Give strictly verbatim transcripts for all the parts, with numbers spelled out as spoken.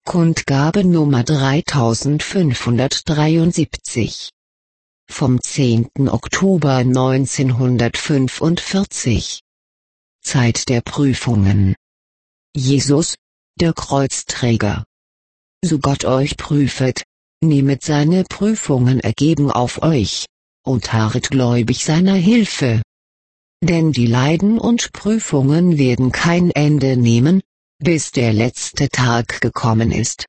Kundgabe Nummer dreitausendfünfhundertdreiundsiebzig. Vom zehnten Oktober neunzehnhundertfünfundvierzig. Zeit der Prüfungen. Jesus, der Kreuzträger. So Gott euch prüfet, nehmet seine Prüfungen ergeben auf euch, und harret gläubig seiner Hilfe. Denn die Leiden und Prüfungen werden kein Ende nehmen, bis der letzte Tag gekommen ist.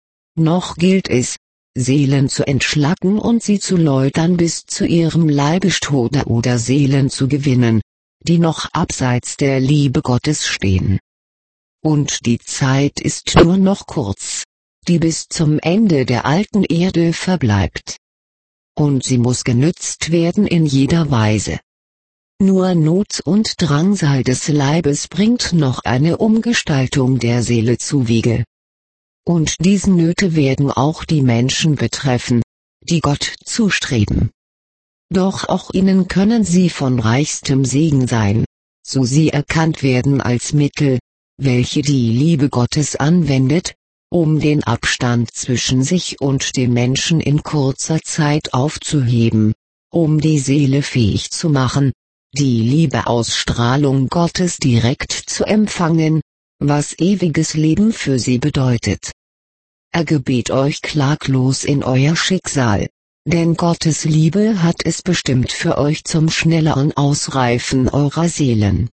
Noch gilt es, Seelen zu entschlacken und sie zu läutern bis zu ihrem Leibestode oder Seelen zu gewinnen, die noch abseits der Liebe Gottes stehen. Und die Zeit ist nur noch kurz, die bis zum Ende der alten Erde verbleibt. Und sie muss genützt werden in jeder Weise. Nur Not und Drangsal des Leibes bringt noch eine Umgestaltung der Seele zuwege. Und diese Nöte werden auch die Menschen betreffen, die Gott zustreben. Doch auch ihnen können sie von reichstem Segen sein, so sie erkannt werden als Mittel, welche die Liebe Gottes anwendet, um den Abstand zwischen sich und dem Menschen in kurzer Zeit aufzuheben, um die Seele fähig zu machen, die Liebeausstrahlung Gottes direkt zu empfangen, was ewiges Leben für sie bedeutet. Er gebet euch klaglos in euer Schicksal, denn Gottes Liebe hat es bestimmt für euch zum schnelleren Ausreifen eurer Seelen.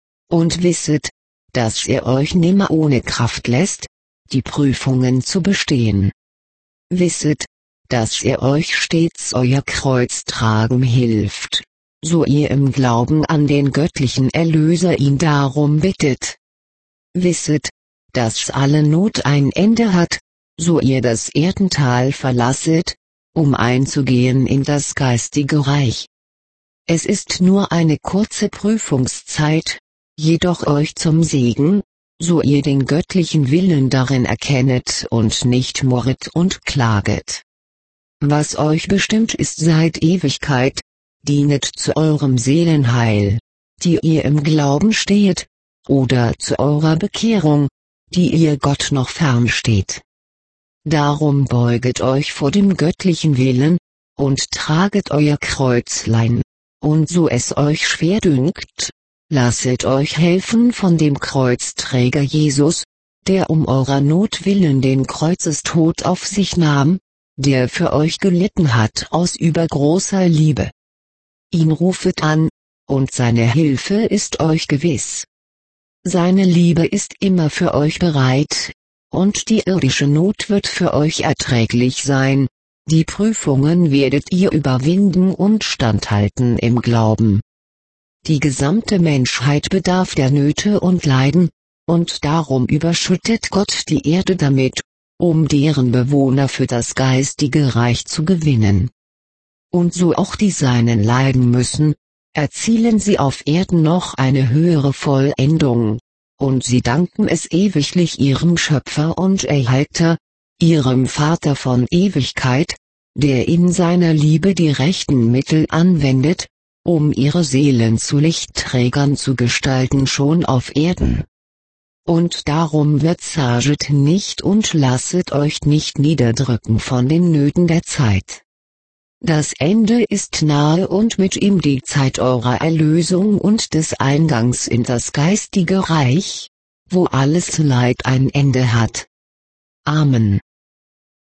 Und wisset, dass er euch nimmer ohne Kraft lässt, die Prüfungen zu bestehen. Wisset, dass er euch stets euer Kreuz tragen hilft, so ihr im Glauben an den göttlichen Erlöser ihn darum bittet. Wisset, dass alle Not ein Ende hat, so ihr das Erdental verlasset, um einzugehen in das geistige Reich. Es ist nur eine kurze Prüfungszeit, jedoch euch zum Segen, so ihr den göttlichen Willen darin erkennet und nicht murret und klaget. Was euch bestimmt ist seit Ewigkeit, dienet zu eurem Seelenheil, die ihr im Glauben stehet, oder zu eurer Bekehrung, die ihr Gott noch fern steht. Darum beuget euch vor dem göttlichen Willen, und traget euer Kreuzlein, und so es euch schwer dünkt, lasset euch helfen von dem Kreuzträger Jesus, der um eurer Not willen den Kreuzestod auf sich nahm, der für euch gelitten hat aus übergroßer Liebe. Ihn rufet an, und seine Hilfe ist euch gewiss. Seine Liebe ist immer für euch bereit, und die irdische Not wird für euch erträglich sein, die Prüfungen werdet ihr überwinden und standhalten im Glauben. Die gesamte Menschheit bedarf der Nöte und Leiden, und darum überschüttet Gott die Erde damit, um deren Bewohner für das geistige Reich zu gewinnen. Und so auch die Seinen leiden müssen, erzielen sie auf Erden noch eine höhere Vollendung, und sie danken es ewiglich ihrem Schöpfer und Erhalter, ihrem Vater von Ewigkeit, der in seiner Liebe die rechten Mittel anwendet, um ihre Seelen zu Lichtträgern zu gestalten schon auf Erden. Und darum verzaget nicht und lasset euch nicht niederdrücken von den Nöten der Zeit. Das Ende ist nahe und mit ihm die Zeit eurer Erlösung und des Eingangs in das geistige Reich, wo alles Leid ein Ende hat. Amen.